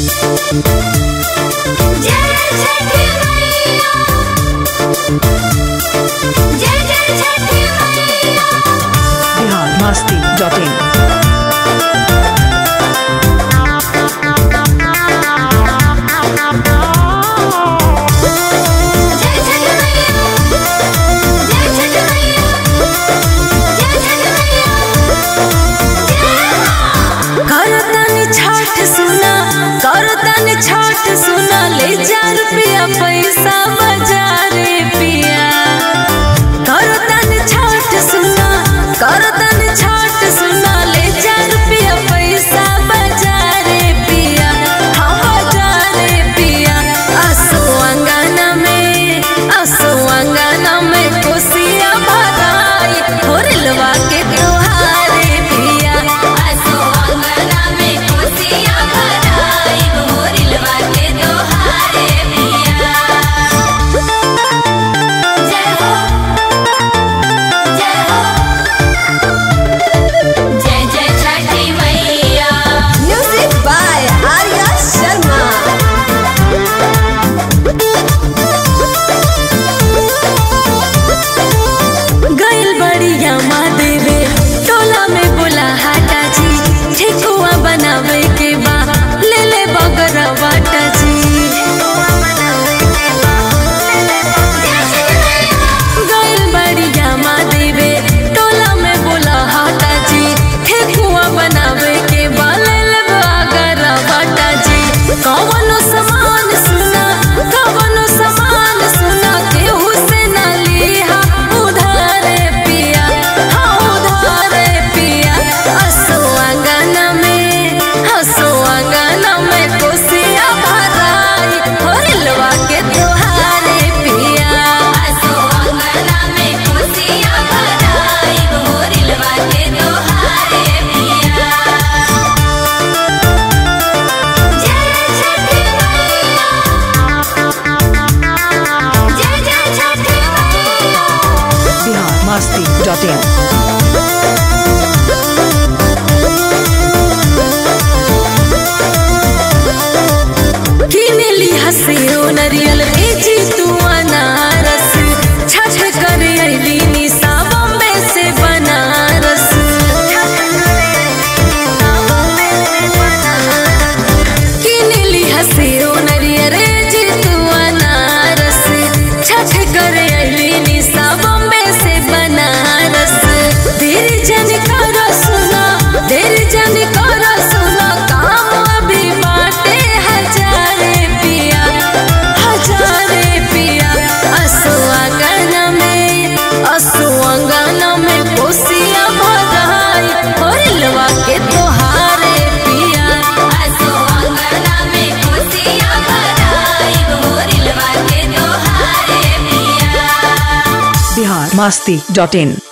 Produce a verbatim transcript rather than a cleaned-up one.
Bihar Masti dot in. Chhath सुना ले जा रुपया पैसा बजारे पिया करतन छठ सुना करतन छठ सुना ले जा रुपया पैसा बजारे पिया हाँ बजारे पिया असो अंगना में असो अंगना में कोसिया भराई होरिलवा के त्योहारे पिया असो अंगना में कोसिया भराई होरिलवा के त्योहारे पिया। जय हो जय हो जय जय छठी मैया। Music by Arya Sharma. गइल बड़िया माँ देवे टोला में बोला हाटा जी ठेकुआ बनावे के बा ले ले बगरा बाटा जी। गइल बड़िया माँ देवे टोला में बोला हाटा जी ठेकुआ बनावे के बा ले ले बगरा बाटा जी। कौनो सामान सुना कौनो सामान सुना केहू से ना लिहा उधारे पिया हाँ उधारे पिया। असो अंगना में असो अंगना में कोसिया भराई होरिलवा के त्योहारे पिया असो अंगना में कोसिया भराई होरिलवा के त्योहारे पिया। जय छठी मैया जय जय छठी मैया। Bihar Masti dot in. किनली हसेरो नरियल बेची तू अनारस छठ कर अली निशा बॉम्बे से बनारस। किनली हसेरो नरियल बेची तू अनारस छठ कर अली निशा बॉम्बे से बनारस। देर जन कर सुना देर जन कर सुना काम अभी बाटे हजारे पिया हजारे पिया। असो अंगना में असो अंगना में कोसिया भराई होरिलवा के त्योहारे पिया असो अंगना में कोसिया भराई होरिलवा के त्योहारे पिया। बिहार मस्ती डॉट इन।